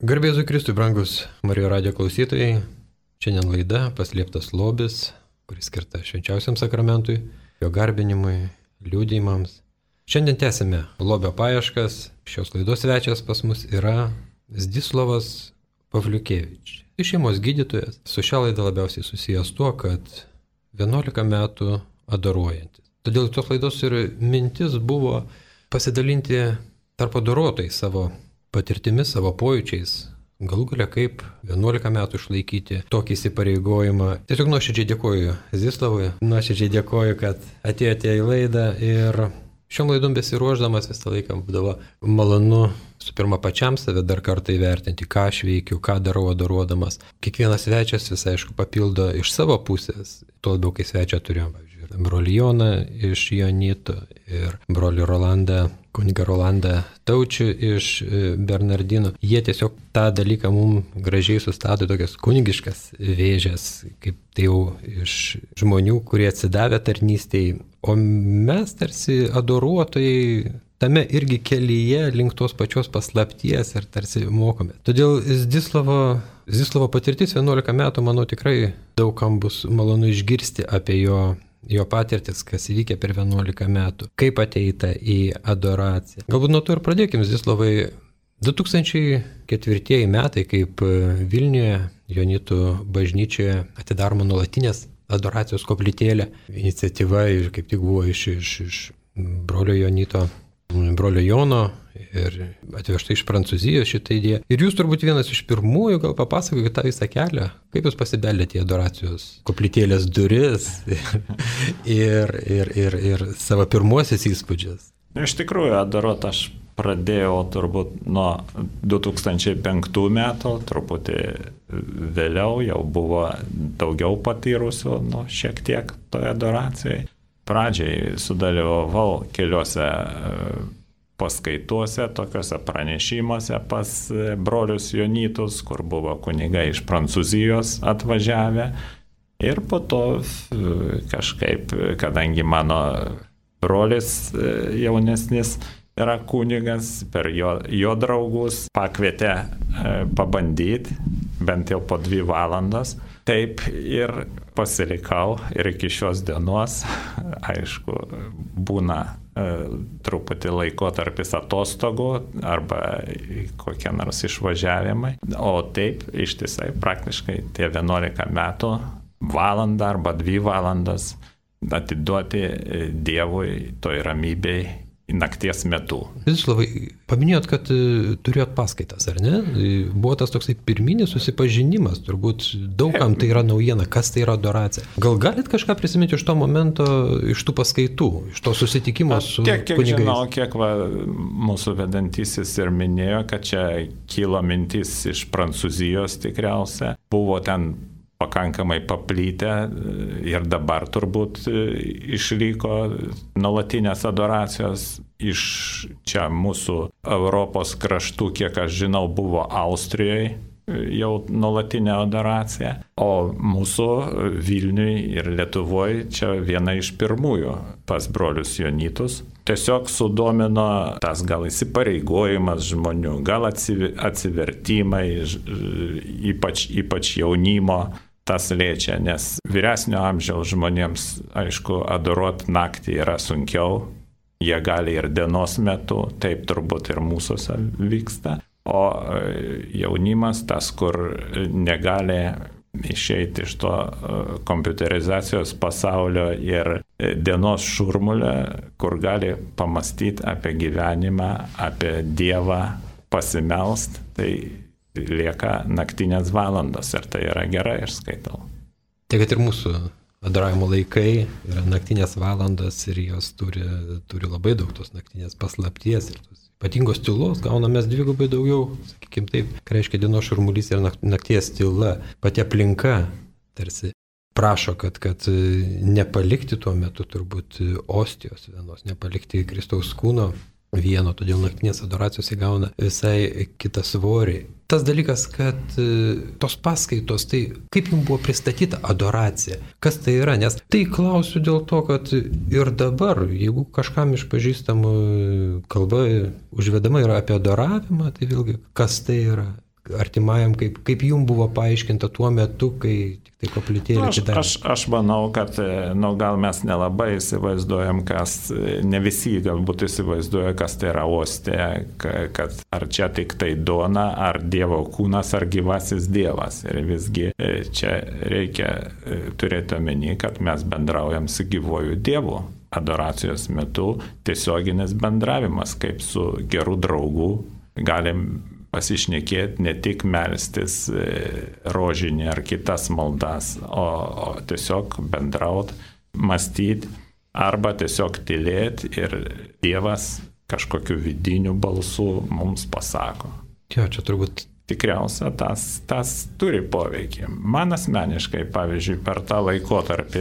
Garbė Jėzui Kristui, brangus Marijos radijo klausytojai. Šiandien laida Paslėptas lobis, kuris skirta švenčiausiam sakramentui, jo garbinimui, liudijimams. Šiandien tęsime lobio paieškas. Šios laidos svečias pas mus yra Zdislavas Pavliukevič. Tai šeimos gydytojas. Su šia laida labiausiai susijęs tuo, kad 11 metų adoruojantis. Todėl tos laidos ir mintis buvo pasidalinti tarp adoruotojai savo patirtimis, savo pojūčiais, galų galia kaip 11 metų išlaikyti tokį įsipareigojimą. Tiesiog nuoširdžiai dėkoju Zdislavui, nuoširdžiai dėkoju, kad atėjote į laidą ir šiom laidom besiruošdamas visą laiką būdavo malonu su pirma pačiam save dar kartą įvertinti, ką aš veikiu, ką darau adoruodamas. Kiekvienas svečias visai aišku papildo iš savo pusės, tuo labiau kai svečią turėjom, pavyzdžiui, brolį Joną iš Jonito ir brolį Rolandą, kunigą Rolandą Taučių iš Bernardinų. Jie tiesiog tą dalyką mums gražiai sustato tokias kunigiškas vėžės, kaip tai jau iš žmonių, kurie atsidavę tarnystėj. O mes tarsi adoruotojai tame irgi kelyje link tos pačios paslapties ir tarsi mokome. Todėl Zdislavo patirtis 11 metų, manau, tikrai daugam bus malonu išgirsti apie jo patirtis, kas įvykė per 11 metų, kaip ateita į adoraciją. Galbūt nuo to ir pradėkime, Zdislavai. 2004 metai, kaip Vilniuje, Jonitų bažnyčioje atidaroma nuolatinės adoracijos koplytėlė. Iniciatyva kaip tik buvo iš brolio Jonito, brolio Jono ir atvežta iš Prancūzijos šitą idėją. Ir jūs turbūt vienas iš pirmųjų, gal papasakokite tą visą kelią, kaip jūs pasibeldėte į adoracijos koplytėlės duris ir savo pirmuosius įspūdžius. Iš tikrųjų, adoruot aš pradėjau turbūt nuo 2005 metų, truputį vėliau jau buvo daugiau patyrusių, šiek tiek toje adoracijoje. Pradžiai sudalyvavau keliose paskaituose, tokiuose pranešimuose pas brolius Jonitus, kur buvo kunigai iš Prancūzijos atvažiavę. Ir po to kažkaip, kadangi mano brolis jaunesnis yra kunigas, per jo draugus pakvietė pabandyti, bent jau po 2 valandas. Taip ir pasilikau ir iki šios dienos, aišku, būna truputį laikotarpis atostogų arba kokie nors išvažiavimai. O taip ištisai praktiškai tie 11 metų valandą arba 2 valandas atiduoti Dievui toj ramybei nakties metu. Zdislavai, paminėjot, kad turėjot paskaitas, ar ne? Buvo tas toksai pirminis susipažinimas, turbūt daugam tai yra naujiena, kas tai yra adoracija. Gal galit kažką prisiminti iš to momento, iš tų paskaitų, iš to susitikimo su kunigais? Kiek žinau, kiek mūsų vedantysis ir minėjo, kad čia kilo mintis iš Prancūzijos tikriausia. Buvo ten pakankamai paplytę ir dabar turbūt išliko nuolatinės adoracijos iš čia mūsų Europos kraštų, kiek aš žinau, buvo Austrijoje jau nuolatinė adoracija, o mūsų Vilniui ir Lietuvoje čia viena iš pirmųjų pas brolius Jonitus. Tiesiog sudomino tas gal įsipareigojimas žmonių, gal atsivertimai, ypač jaunimo. Tas liečia, nes vyresnio amžiaus žmonėms, aišku, adoruot naktį yra sunkiau, jie gali ir dienos metu, taip turbūt ir mūsųse vyksta, o jaunimas tas, kur negali išeiti iš to kompiuterizacijos pasaulio ir dienos šurmulio, kur gali pamastyti apie gyvenimą, apie Dievą, pasimelst, tai lieka naktinės valandos ir tai yra gerai, aš skaitau. Tai kad ir mūsų adoravimo laikai yra naktinės valandos ir jos turi labai daug tos naktinės paslapties ir tos ypatingos tylos, gauname mes 2 daugiau, sakykime taip, ką reiškia dienos šurmulys ir nakties tyla. Pati aplinka tarsi prašo, kad nepalikti tuo metu turbūt ostijos vienos, nepalikti Kristaus kūno vieno, todėl naktinės adoracijos įgauna visai kitą svorį. Tas dalykas, kad tos paskaitos, tai kaip jums buvo pristatyta adoracija, kas tai yra, nes tai klausiu dėl to, kad ir dabar, jeigu kažkam iš pažįstamų kalba užvedama yra apie adoravimą, tai vėlgi, kas tai yra, artimajam, kaip jums buvo paaiškinta tuo metu, kai tik tai koplytėlė atidarė? Aš manau, kad gal mes nelabai įsivaizduojam, ne visi galbūt įsivaizduoja, kas tai yra ostė, kad ar čia tik tai duona, ar Dievo kūnas, ar gyvasis Dievas. Ir visgi čia reikia turėti omeny, kad mes bendraujam su gyvuoju Dievu. Adoracijos metu tiesioginis bendravimas, kaip su geru draugu, galim pasišnekėti, ne tik melstis rožinį ar kitas maldas, o tiesiog bendrauti, mąstyti arba tiesiog tylėti ir Dievas kažkokiu vidiniu balsu mums pasako. Jo, čia turbūt tikriausia tas turi poveikį. Man asmeniškai, pavyzdžiui, per tą laikotarpį,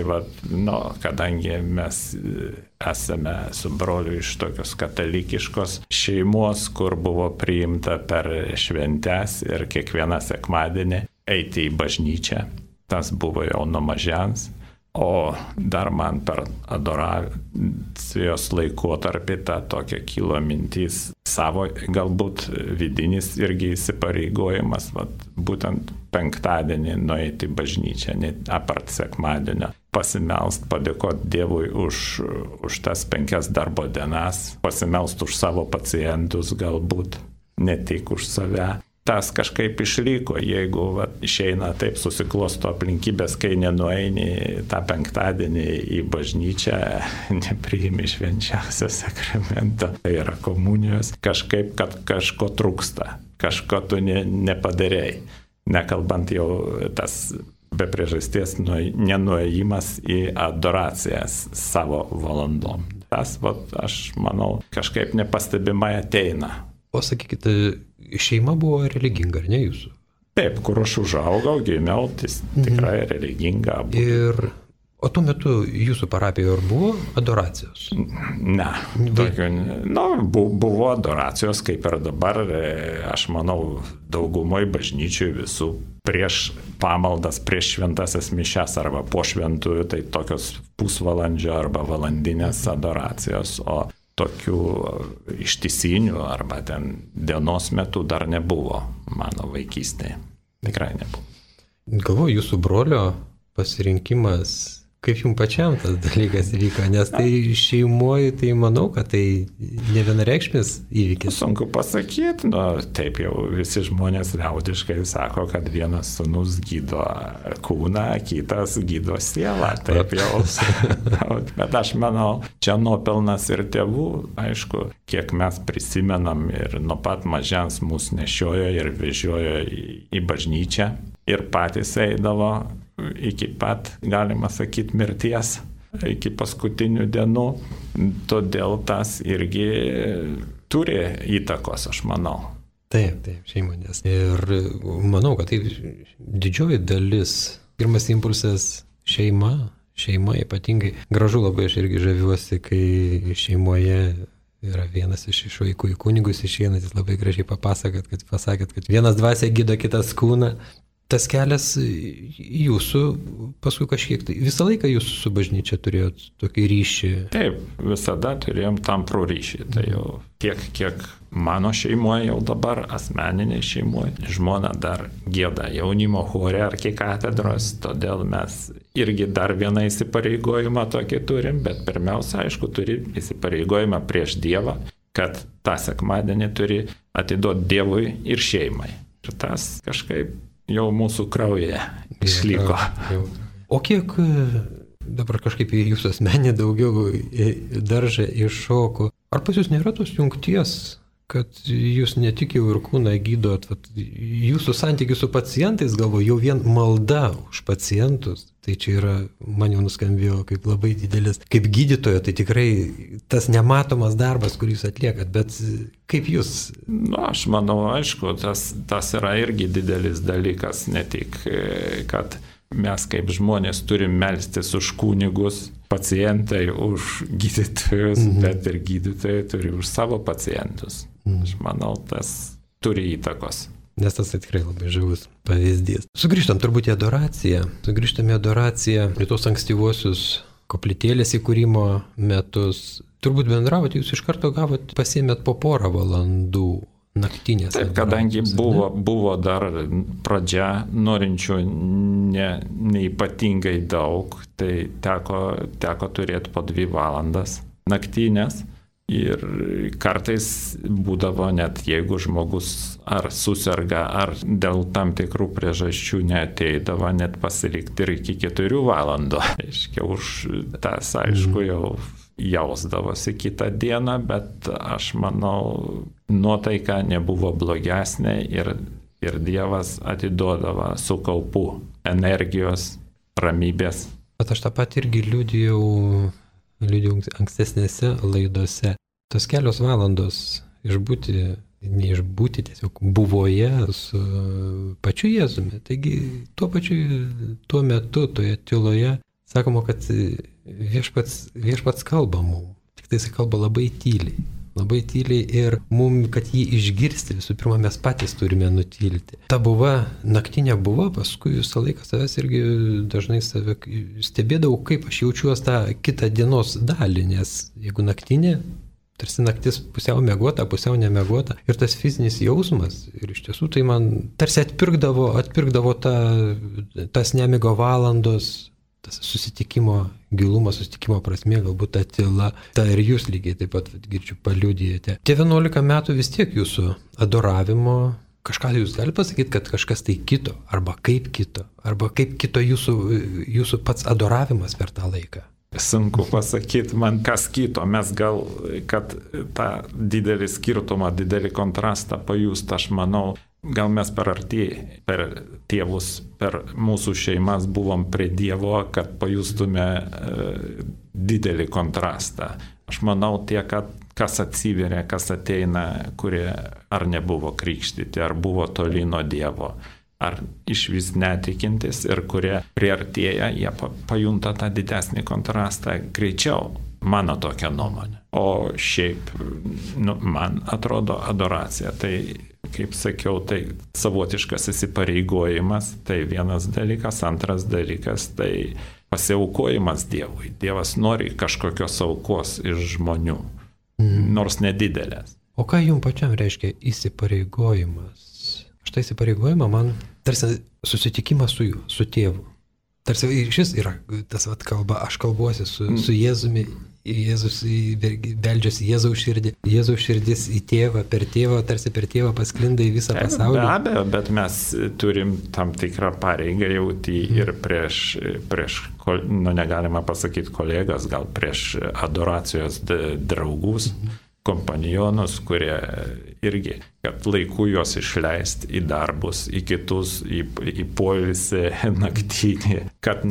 kadangi mes esame su broliu iš tokios katalikiškos šeimos, kur buvo priimta per šventes ir kiekvieną sekmadienį eiti į bažnyčią, tas buvo jau nuo mažens. O dar man per adoracijos laikotarpį tą tokia kilo mintis savo, galbūt vidinis irgi įsipareigojimas, būtent penktadienį nueiti į bažnyčią, apart sekmadienio, pasimelst, padėkoti Dievui už tas 5 darbo dienas, pasimelst už savo pacientus galbūt, ne tik už save. Tas kažkaip išliko, jeigu išeina taip susiklosto aplinkybės, kai nenueini tą penktadienį į bažnyčią, nepriimi švenčiausio sakramento, tai yra komunijos, kažkaip, kad kažko trūksta, kažko tu nepadarei. Nekalbant jau tas be priežasties nenuėjimas į adoracijas savo valandom. Tas, aš manau, kažkaip nepastebimai ateina. O sakykite, šeima buvo religinga, ar ne jūsų? Taip, kur aš užaugau, gimiau, tai tikrai religinga. O tuo metu jūsų parapijoje ar buvo adoracijos? Ne. Buvo adoracijos, kaip ir dabar, aš manau, daugumoje bažnyčių visų prieš pamaldas, prieš šventasias mišias arba po šventųjų, tai tokios pusvalandžio arba valandinės adoracijos, o tokių ištisinių arba ten dienos metu dar nebuvo mano vaikystėje. Tikrai nebuvo. Galvoju, jūsų brolio pasirinkimas, kaip jums pačiam tas dalykas vyko, nes tai šeimoje, tai manau, kad tai ne vienareikšmis įvykis. Sunku pasakyti, taip jau visi žmonės liaudiškai sako, kad vienas sūnus gydo kūną, kitas gydo sielą, taip jau. Bet aš manau, čia nuopelnas ir tėvų, aišku, kiek mes prisimenam ir nuo pat mažens mus nešiojo ir vežiojo į bažnyčią ir patys eidavo iki pat, galima sakyti, mirties, iki paskutinių dienų. Todėl tas irgi turi įtakos, aš manau. Taip, šeimonės. Ir manau, kad tai didžioji dalis, pirmas impulsas šeima ypatingai. Gražu labai, aš irgi žaviuosi, kai šeimoje yra vienas iš vaikų į kunigus išeinat, jis labai gražiai pasakėt, kad vienas dvasia gydo, kitas kūną. Tas kelias jūsų, paskui kažkiek, tai visą laiką jūs su bažnyčia turėjot tokį ryšį? Taip, visada turėjom tamprų ryšį. Tai jau kiek mano šeimoje jau dabar, asmeniniai šeimoje, žmona dar gieda jaunimo chore arkikatedros, todėl mes irgi dar vieną įsipareigojimą tokį turim, bet pirmiausia, aišku, turi įsipareigojimą prieš Dievą, kad tą sekmadienį turi atiduoti Dievui ir šeimai. Ir tas kažkaip jau mūsų kraujyje išliko. O kiek dabar kažkaip į jūsų asmenį daugiau daržą iššoko? Ar pas jūs nėra tos jungties, kad jūs ne tik jau ir kūną gydot, jūsų santykių su pacientais, galvoju, jau vien malda už pacientus, tai čia yra, man jau nuskambėjo kaip labai didelis, kaip gydytojo, tai tikrai tas nematomas darbas, kurį jūs atliekat, bet kaip jūs? Aš manau, aišku, tas yra irgi didelis dalykas, ne tik, kad mes kaip žmonės turim melstis už kunigus, pacientai už gydytojus, bet ir gydytojai turi už savo pacientus. Aš manau, tas turi įtakos. Nes tas tikrai labai žavus pavyzdys. Sugrįžtam turbūt į adoraciją. Į tos ankstyvuosius koplytėlės įkūrimo metus. Turbūt bendravot, jūs iš karto pasiėmėt po porą valandų. naktinės. Taip, kadangi buvo dar pradžia, norinčių neypatingai daug, tai teko turėti po 2 valandas naktinės. Ir kartais būdavo net, jeigu žmogus ar susirga, ar dėl tam tikrų priežasčių neateidavo, net pasilikti ir iki 4 valandų. Aiškiai, už tas, aišku, jau jausdavosi kitą dieną, bet aš manau, nuotaika nebuvo blogesnė ir Dievas atiduodavo su kaupu energijos, ramybės. Bet aš tą pat irgi liudijau ankstesnėse laidose. Tos kelios valandos neišbūti tiesiog buvoje su pačiu Jėzumi. Taigi tuo metu, toje tyloje, sakoma, kad viešpats kalba mums. Tik tai jis kalba labai tyliai ir mums, kad jį išgirsti, visų pirma, mes patys turime nutilti. Ta naktinė buvo, paskui visą laiką savęs irgi dažnai save stebėdavau, kaip aš jaučiuosi tą kitą dienos dalį, nes jeigu naktinė, tarsi naktis pusiau miegota, pusiau nemiegota ir tas fizinis jausmas, ir iš tiesų tai man tarsi atpirkdavo tas nemiego valandos, tas susitikimo gilumas, susitikimo prasmė, galbūt ta tyla, ta ir jūs lygiai taip pat, girdžiu, paliudijate. Tie 11 metų vis tiek jūsų adoravimo, kažką jūs galite pasakyti, kad kažkas tai kito, arba kaip kito jūsų pats adoravimas per tą laiką? Sunku pasakyti man, kas kito. Mes gal, kad tą didelį skirtumą, didelį kontrastą pajust, aš manau, gal mes per tėvus, per mūsų šeimas buvom prie Dievo, kad pajustume didelį kontrastą. Aš manau, tie, kas atsiveria, kas ateina, kurie ar nebuvo krikštyti, ar buvo toli nuo Dievo, ar iš vis netikintis ir kurie priartėja, jie pajunta tą didesnį kontrastą greičiau. Mano tokia nuomonė. O šiaip, man atrodo, adoracija, tai, kaip sakiau, tai savotiškas įsipareigojimas, tai vienas dalykas, antras dalykas, tai pasiaukojimas Dievui. Dievas nori kažkokios aukos iš žmonių, nors nedidelės. O ką jums pačiam reiškia įsipareigojimas? Štai įsipareigojimą man tarsi susitikimas su juo, su tėvu. Tarsi šis yra tas kalba, aš kalbuosi su Jėzumi, Jėzus beldžiasi Jėzaus širdį, Jėzaus širdis į tėvą, tarsi per tėvą pasklinda į visą pasaulį. Be abejo, bet mes turim tam tikrą pareigą jauti ir prieš negalima pasakyti kolegas, gal prieš adoracijos draugus, kompanionus, kurie irgi, kad laiku juos išleisti į darbus, į kitus, į poilsį naktinį, kad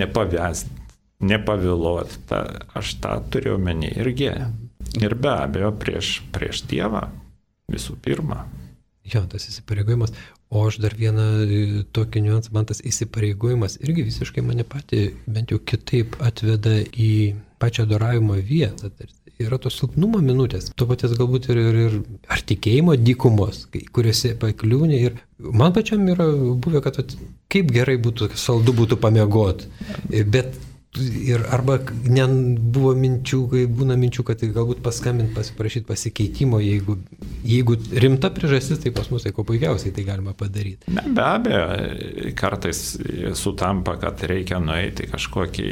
nepavėluot. Aš tą turiu omeny irgi. Ir be abejo prieš Dievą visų pirma. Jo, tas įsipareigojimas. O aš dar vieną tokį niuansą, man tas įsipareigojimas irgi visiškai mane patį bent jau kitaip atveda į pačią adoravimo vietą. Yra tos silpnumo minutės, to paties galbūt ir ar tikėjimo dykumos, kuriuose pakliūni. Ir man pačiam yra buvę, kad kaip gerai būtų, saldu būtų pamiegot. Bet ir arba buvo būna minčių, kad galbūt paskambinti, pasiprašyti pasikeitimo, jeigu rimta priežastis, tai pas mus tai ko puikiausiai tai galima padaryti. Be abejo, kartais sutampa, kad reikia nueiti kažkokį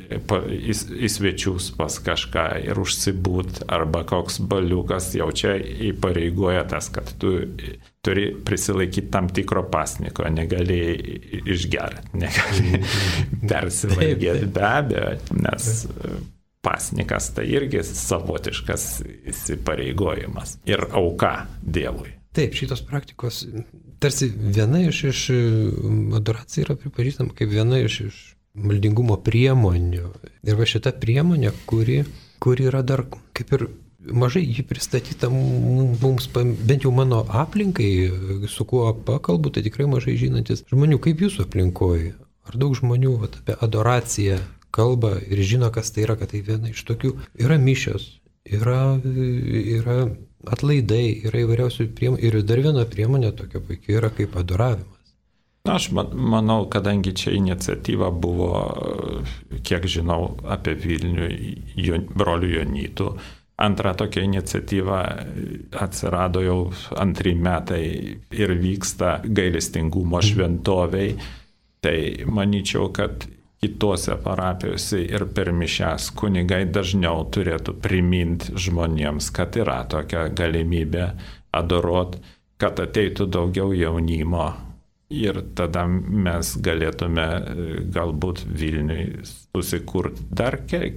į svečius pas kažką ir užsibūt, arba koks baliukas jau čia įpareigoja tas, kad tu turi prisilaikyti tam tikro pasniko, negali išgerti, negali persivalgyti. Be abejo, nes pasnikas tai irgi savotiškas įsipareigojimas ir auka Dievui. Taip, šitos praktikos tarsi viena iš adoracija yra pripažįstama kaip viena iš maldingumo priemonių. Ir va šita priemonė, kuri yra dar kaip ir mažai jį pristatyta mums, bent jau mano aplinkai, su kuo pakalbu, tai tikrai mažai žinantis žmonių, kaip jūsų aplinkoje. Ar daug žmonių apie adoraciją kalba ir žino, kas tai yra, kad tai viena iš tokių yra mišios, yra atlaidai, yra įvairiausių priemonių ir dar viena priemonė tokia puikiai yra kaip adoravimas. Aš manau, kadangi čia iniciatyva buvo, kiek žinau, apie Vilnių brolių Jonytų, Antra tokia iniciatyva atsirado jau 2 metai ir vyksta gailestingumo šventoviai. Tai manyčiau, kad kitose parapijose ir per mišias kunigai dažniau turėtų priminti žmonėms, kad yra tokia galimybė adoruoti, kad ateitų daugiau jaunimo. Ir tada mes galėtume galbūt Vilniui susikurti dar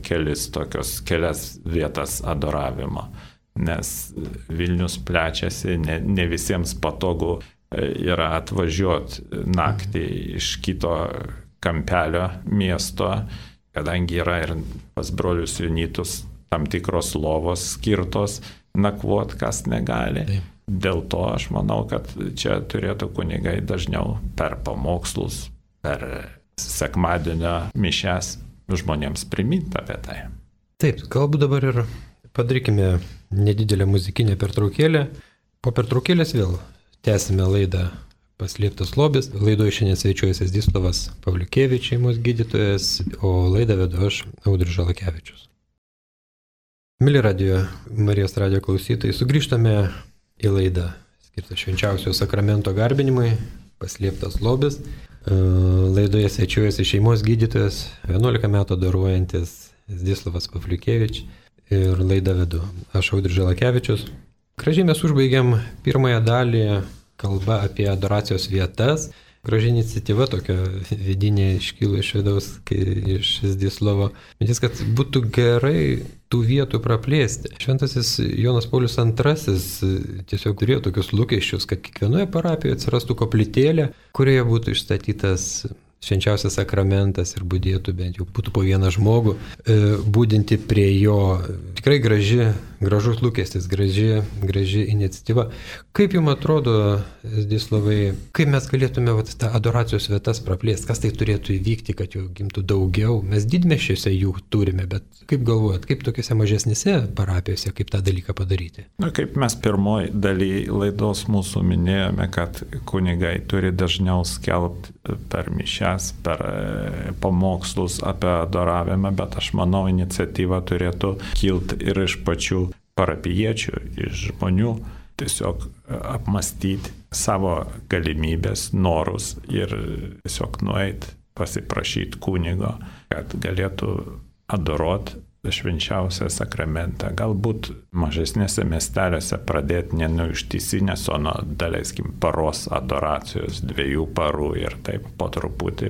kelias vietas adoravimo, nes Vilnius plečiasi, ne visiems patogu yra atvažiuoti naktį iš kito kampelio miesto, kadangi yra ir pas brolius Junitus tam tikros lovos skirtos nakvot, kas negali. Taip. Dėl to aš manau, kad čia turėtų kunigai dažniau per pamokslus, per sekmadienio mišias žmonėms priminti apie tai. Taip, galbūt dabar ir padarykime nedidelę muzikinę pertraukėlę. Po pertraukėlės vėl tęsime laidą Paslėptas lobis. Laidoje šiandien svečiuojasi Zdislavas Pavliukevič, šeimos gydytojas, o laidą vedu aš, Audrius Žalakevičius. Mėly Marijos radijo klausytojai, sugrįžtame į laidą skirtą švenčiausio sakramento garbinimui, Paslėptas lobis. Laidoje svečiuojasi šeimos gydytojas, 11 metų adoruojantis Zdislavas Pavliukevič ir laidą vedu aš, Audrius Žalakevičius. Gražiai mes užbaigiam pirmąją dalį, kalba apie adoracijos vietas. Graži iniciatyva tokia vidinė iškilo iš vidaus, iš Zdislavo. Mintis, kad būtų gerai tų vietų praplėsti. Šventasis Jonas Paulius II tiesiog turėjo tokius lūkesčius, kad kiekvienoje parapijoje atsirastų koplytėlė, kurioje būtų išstatytas švenčiausias sakramentas ir budėtų bent jau būtų po vieną žmogų, būdinti prie jo. Tikrai gražus lūkestis, graži iniciatyva. Kaip jums atrodo, Zdislavai, kaip mes galėtume tą adoracijos vietas praplėsti, kas tai turėtų įvykti, kad jų gimtų daugiau? Mes didmiesčiuose jų turime, bet kaip galvojat, kaip tokiuose mažesnėse parapijose, kaip tą dalyką padaryti? Na, kaip mes pirmoji daly laidos mūsų minėjome, kad kunigai turi dažniau skelbti per mišias, per pamokslus apie adoravimą, bet aš manau, iniciatyva turėtų kilti ir iš pačių parapijiečių, iš žmonių, tiesiog apmastyti savo galimybės, norus ir tiesiog nueiti, pasiprašyti kunigo, kad galėtų adoruoti švenčiausią sakramentą. Galbūt mažesnėse miesteliuose pradėti ne nuo ištisinės, o nuo, daleiskim, paros adoracijos, 2 parų ir taip po truputį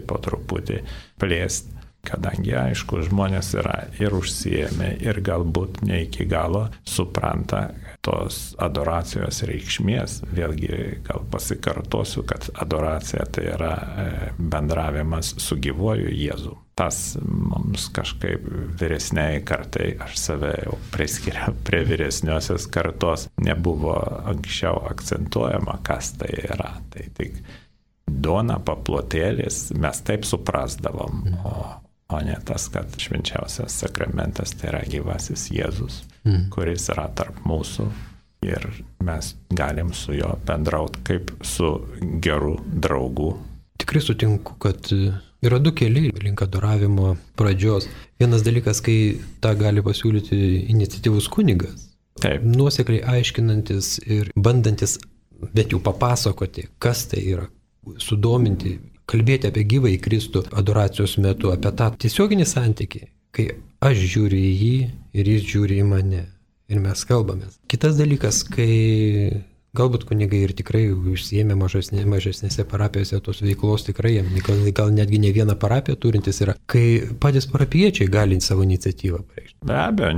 plėsti. Kadangi, aišku, žmonės yra ir užsiėmę ir galbūt ne iki galo supranta tos adoracijos reikšmės. Vėlgi gal pasikartosiu, kad adoracija tai yra bendravimas su gyvuoju Jėzu. Tas mums kažkaip vyresniai kartai, aš save jau priskiriu prie vyresniosios kartos, nebuvo anksčiau akcentuojama, kas tai yra. Tai tik duona, paplotėlis, mes taip suprasdavom, o ne tas, kad švenčiausias sakramentas tai yra gyvasis Jėzus, kuris yra tarp mūsų ir mes galim su juo bendrauti kaip su geru draugu. Tikrai sutinku, kad yra 2 keliai link adoravimo pradžios. Vienas dalykas, kai tą gali pasiūlyti iniciatyvus kunigas, taip, nuosekliai aiškinantis ir bandantis bent jau papasakoti, kas tai yra, sudominti, kalbėti apie gyvąjį Kristų adoracijos metu, apie tą tiesioginį santykį, kai aš žiūriu į jį ir jis žiūri į mane ir mes kalbamės. Kitas dalykas, kai galbūt kunigai ir tikrai užsiėmė mažesnėse parapijose tos veiklos, tikrai gal netgi ne vieną parapiją turintis yra, kai patys parapiečiai gali savo iniciatyvą pareikšti. Be abejo,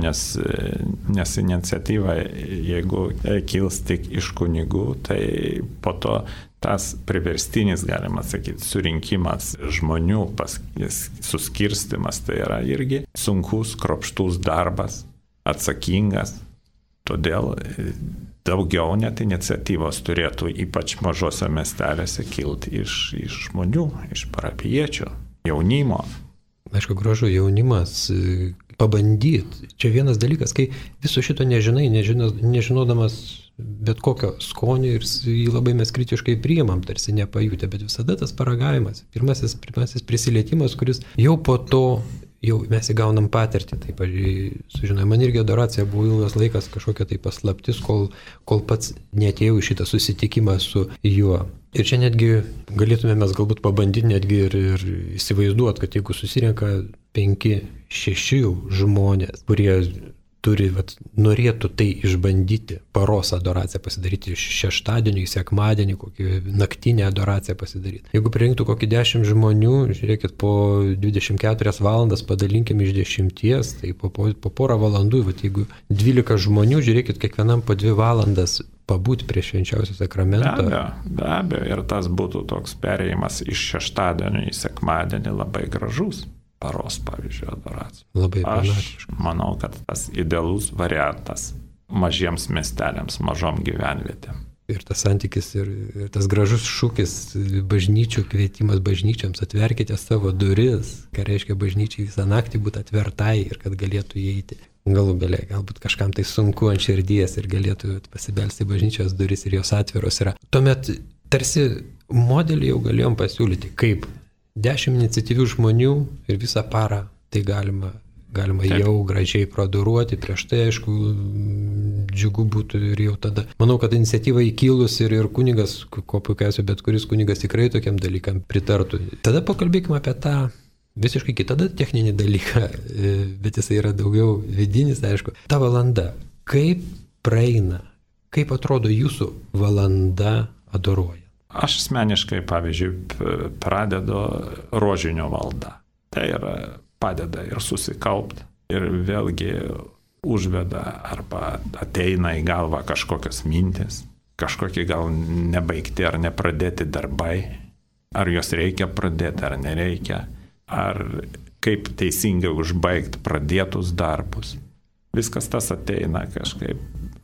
nes iniciatyva, jeigu kils tik iš kunigų, tai po to tas priverstinis, galima sakyti, surinkimas žmonių, suskirstimas, tai yra irgi sunkus, kruopštus darbas, atsakingas. Todėl daugiau net iniciatyvos turėtų ypač mažose miestelėse kilti iš žmonių, iš parapijiečių, jaunimo. Aišku, gražu, jaunimas, pabandyti. Čia vienas dalykas, kai viso šito nežinodamas bet kokio skonio ir jį labai mes kritiškai priimam, tarsi nepajutę, bet visada tas paragavimas, pirmasis prisilietimas, kuris jau po to jau mes įgaunam patirtį. Tai, sužinai, man irgi adoracija buvo ilgas laikas kažkokia tai paslaptis, kol pats neatėjau į šitą susitikimą su juo. Ir čia netgi galėtume mes galbūt pabandyti netgi ir įsivaizduoti, kad jeigu susirenka 5-6 žmonės, kurie norėtų tai išbandyti, paros adoraciją pasidaryti iš šeštadienį į sekmadienį, kokį naktinę adoraciją pasidaryti. Jeigu pririnktų kokį 10 žmonių, žiūrėkit, po 24 valandas padalinkim iš 10, tai po porą valandų, jeigu 12 žmonių, žiūrėkit, kiekvienam po 2 valandas pabūti prie švenčiausio sakramento. Be abejo, ir tas būtų toks perėjimas iš šeštadienio į sekmadienį labai gražus. Paros, pavyzdžiui, adoracija. Labai Aš manau, kad tas idealus variantas mažiems miesteliams, mažom gyvenvietėm. Ir tas santykis, ir tas gražus šūkis bažnyčių, kvietimas bažnyčiams, atverkite savo duris, ką reiškia bažnyčiai visą naktį būti atvertai ir kad galėtų įeiti. Galų gale, galbūt kažkam tai sunku ant širdies ir galėtų pasibelsti bažnyčios duris ir jos atviros yra. Tuomet tarsi modelį jau galėjom pasiūlyti, kaip 10 iniciatyvių žmonių ir visą parą tai galima jau gražiai praduruoti, prieš tai, aišku, džiugu būtų ir jau tada. Manau, kad iniciatyva įkilus ir kunigas, ko puikiausiai, bet kuris kunigas tikrai tokiam dalykam pritartų. Tada pakalbėkime apie tą visiškai kitą techninį dalyką, bet jisai yra daugiau vidinis, aišku. Ta valanda, kaip praeina, kaip atrodo jūsų valanda adoruoja? Aš asmeniškai, pavyzdžiui, pradedu rožinio maldą. Tai yra padeda ir susikaupti, ir vėlgi užveda arba ateina į galvą kažkokios mintis, kažkokie gal nebaigti ar nepradėti darbai, ar juos reikia pradėti ar nereikia, ar kaip teisingai užbaigti pradėtus darbus. Viskas tas ateina kažkaip.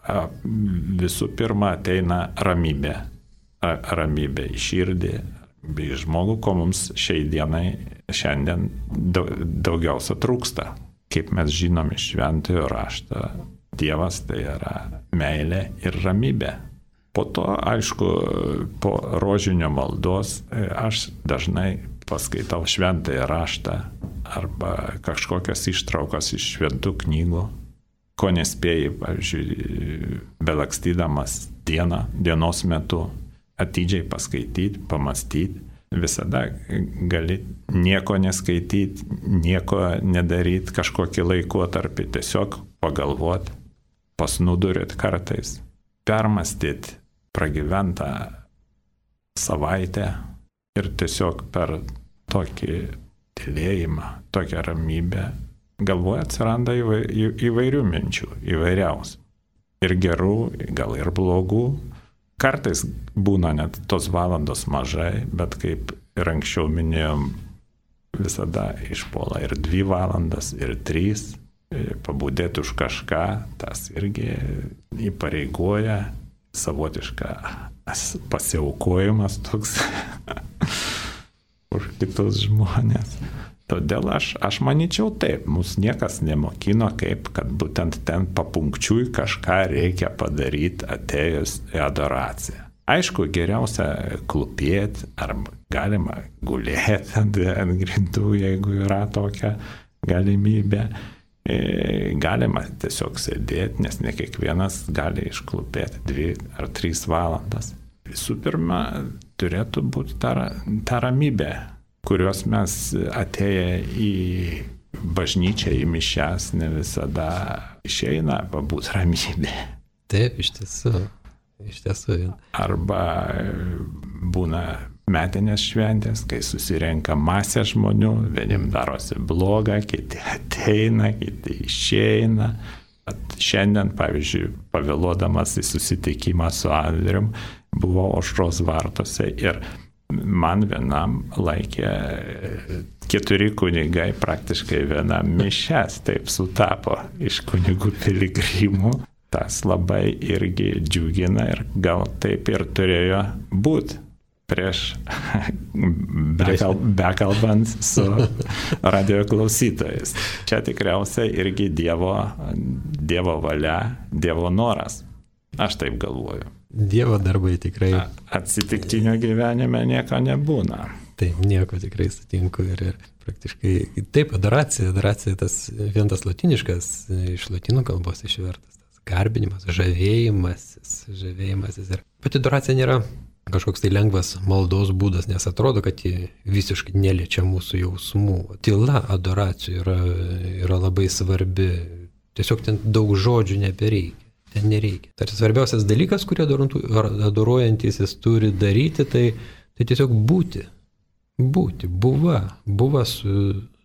Visų pirma ateina ramybė. Ramybė į širdį, į žmogų, ko mums šiandien daugiausia trūksta. Kaip mes žinom iš Šventojo rašto, Dievas tai yra meilė ir ramybė. Po to, aišku, po rožinio maldos aš dažnai paskaitau Šventąjį raštą arba kažkokias ištraukas iš šventų knygų, ko nespėjai, pavyzdžiui, belakstydamas dienos metu. Atidžiai paskaityti, pamastyti, visada gali nieko neskaityti, nieko nedaryti kažkokį laikotarpį, tiesiog pagalvoti, pasnudurėti kartais, permastyti pragyventą savaitę ir tiesiog per tokį tylėjimą, tokią ramybę galvoje atsiranda įvairių minčių, įvairiausių. Ir gerų, gal ir blogų. Kartais būna net tos valandos mažai, bet kaip ir anksčiau minėjom, visada išpuola ir 2 valandas, ir 3. Pabudėti už kažką, tas irgi įpareigoja, savotišką pasiaukojimas toks už kitus žmonės. Todėl aš manyčiau taip, mus niekas nemokino, kaip kad būtent ten papunkčiui kažką reikia padaryti atėjus į adoraciją. Aišku, geriausia klūpėti, arba galima gulėti ant grindų, jeigu yra tokia galimybė. Galima tiesiog sėdėti, nes ne kiekvienas gali išklūpėti 2 ar 3 valandas. Visų pirma, turėtų būti ta ramybė, kurios mes atėję į bažnyčią, į mišias, ne visada išeina pabūt ramybė. Taip, iš tiesų. Arba būna metinės šventės, kai susirenka masė žmonių, vienim darosi bloga, kiti ateina, kiti išeina. At šiandien, pavyzdžiui, pavėluodamas į susitikimą su Andrium, buvo Aušros vartuose ir man vienam laikė 4 kunigai praktiškai vienam mišias, taip sutapo iš kunigų piligrimų. Tas labai irgi džiugina ir gal taip ir turėjo būti prieš bekalbant su radio klausytojais. Čia tikriausiai irgi Dievo valia, Dievo noras. Aš taip galvoju. Dievo darbai tikrai. Atsitiktinio gyvenime nieko nebūna. Taip, nieko tikrai sutinku ir praktiškai taip, adoracija, tas vien tas latiniškas, iš lotynų kalbos išvertas, tas garbinimas, žavėjimasis. Ir pati adoracija nėra kažkoks tai lengvas maldos būdas, nes atrodo, kad ji visiškai neliečia mūsų jausmų. Tyla adoracijų yra labai svarbi, tiesiog ten daug žodžių nebereikia. Ten nereikia. Tai svarbiausias dalykas, kurį adoruojantysis turi daryti, tai tiesiog būti. Buva su...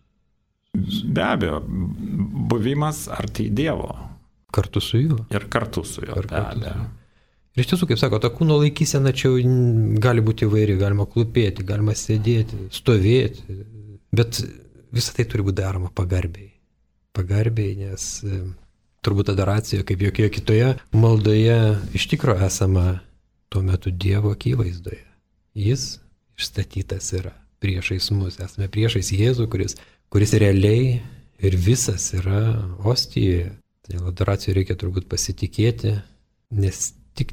Be abejo, buvimas arti Dievo. Kartu su juo. Ir kartu su juo, be abejo. Ir iš tiesų, kaip sako, ta kūno laikysena čia gali būti įvairi, galima klūpėti, galima sėdėti, stovėti, bet visą tai turi būti daroma pagarbiai. Pagarbiai, nes... Turbūt adoracija, kaip jokioje kitoje maldoje, iš tikro esama tuo metu Dievo akivaizdoje. Jis išstatytas yra priešais mus. Esame priešais Jėzų, kuris realiai ir visas yra ostijoje. Tai adoracijoje reikia turbūt pasitikėti, nes tik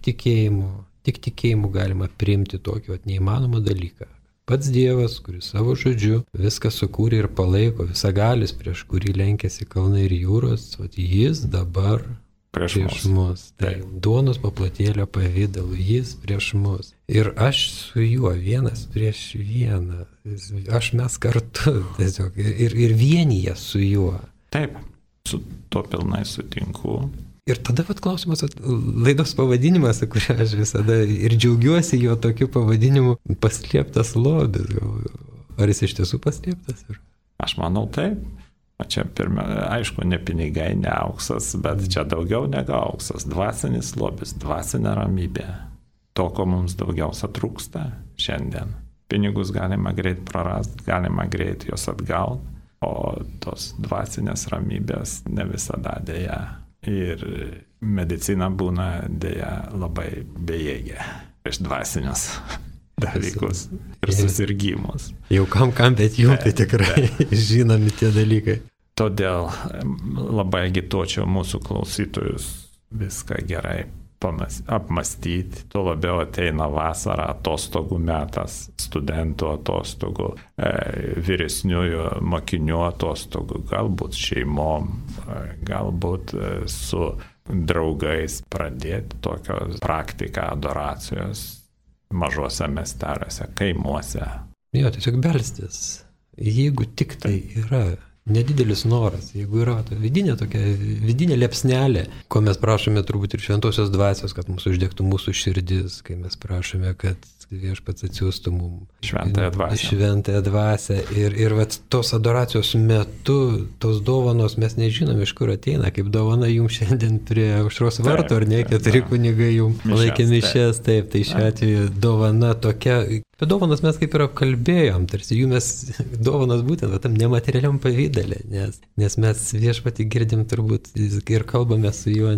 tikėjimu galima priimti tokį neįmanomą dalyką. Pats Dievas, kuris savo žodžiu viską sukūrė ir palaiko, visagalis, prieš kurį lenkėsi kalnai ir jūros, jis dabar prieš mus. Tai duonos paplotėlio pavidalu, jis prieš mus. Ir aš su juo vienas prieš vieną. Mes kartu tiesiog ir vienyje su juo. Taip, su to pilnai sutinku. Ir tada klausimas, laidos pavadinimas, kuriuo aš visada ir džiaugiuosi jo tokiu pavadinimu, paslėptas lobis. Ar jis iš tiesų paslėptas? Aš manau taip. Čia aišku, ne pinigai, ne auksas, bet čia daugiau negu auksas. Dvasinis lobis, dvasinė ramybė. To, ko mums daugiausia trūksta šiandien. Pinigus galima greit prarasti, galima greit juos atgauti, o tos dvasinės ramybės ne visada dėja. Ir medicina būna dėja labai bejėgė prieš dvasinius dalykus ir susirgymus. Jau kam, bet jums tai tikrai žinomi tie dalykai. Todėl labai agituočiau mūsų klausytojus viską gerai apmastyti, tuo labiau ateina vasara, atostogų metas, studentų atostogų, vyresniųjų mokinių atostogų, galbūt šeimom, galbūt su draugais pradėti tokią praktiką adoracijos mažose miesteliuose, kaimuose. Jo, tiesiog belstis. Jeigu tik tai yra nedidelis noras, jeigu yra vidinė liepsnelė, ko mes prašome turbūt ir šventosios dvasios, kad mūsų uždegtų mūsų širdis, kai mes prašome, kad Viešpats atsiųstų mums šventąją dvasią. Ir tos adoracijos metu, tos dovanos mes nežinome, iš kur ateina, kaip dovana jums šiandien prie aušros vartų, ar ne, 4 kunigai jums laikė mišias, taip, tai šiuo atveju dovana tokia. Apie dovanas mes kaip ir apkalbėjom, tarsi jų mes dovanas būtent tam nematerialiam pavydalė, nes mes Viešpatį girdim turbūt ir kalbame su juo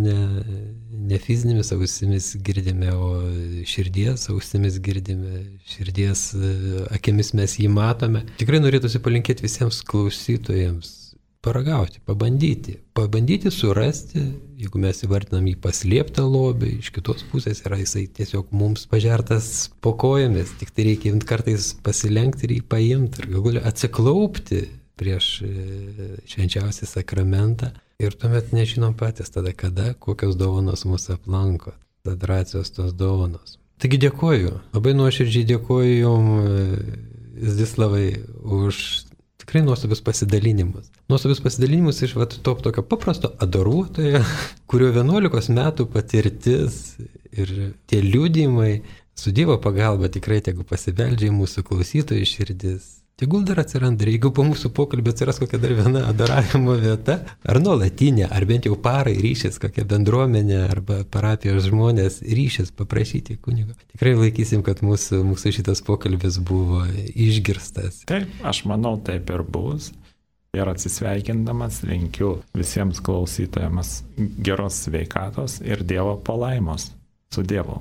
ne fizinėmis ausimis girdime, o širdies ausimis girdime, širdies akimis mes jį matome. Tikrai norėtųsi palinkėti visiems klausytojams paragauti, pabandyti surasti, jeigu mes įvardinam jį paslėptą lobį, iš kitos pusės yra jisai tiesiog mums pažertas po kojomis, tik tai reikia kartais pasilenkti ir jį paimti ir galų atsiklaupti prieš švenčiausią sakramentą ir tuomet nežinom patys tada kada, kokios dovanos mūsų aplanko, adoracijos tos dovanos. Taigi dėkoju, labai nuoširdžiai dėkoju Jums, Zdislavai, už tikrai nuostabius pasidalinimus. Nuostabius pasidalinimus iš tokio paprasto adoruotojo, kurio 11 metų patirtis ir tie liudijimai su Dievo pagalba tikrai tegu pasibeldžia į mūsų klausytojų širdis. Tegul dar atsiranda, jeigu po mūsų pokalbio atsiras kokia dar viena adoravimo vieta, ar nuolatinė, ar bent jau parai ryšis, kokia bendruomenė arba parapijos žmonės ryšis paprašyti kunigo. Tikrai laikysim, kad mūsų šitas pokalbis buvo išgirstas. Taip, aš manau, taip ir bus. Ir atsisveikindamas linkiu visiems klausytojams geros sveikatos ir Dievo palaimos. Su Dievu.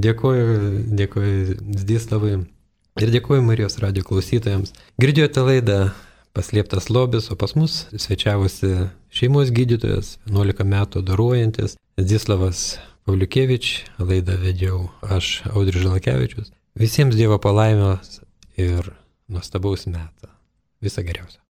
Dėkoju Zdislavai. Ir dėkuoju Marijos radijo klausytojams. Girdėjote laidą Paslėptas lobis, o pas mus svečiavosi šeimos gydytojas, 11 metų adoruojantis, Zdislavas Pavliukevič, laidą vedžiau aš, Audrius Žalakevičius. Visiems Dievo palaimos ir nuostabaus meto. Visą geriausią.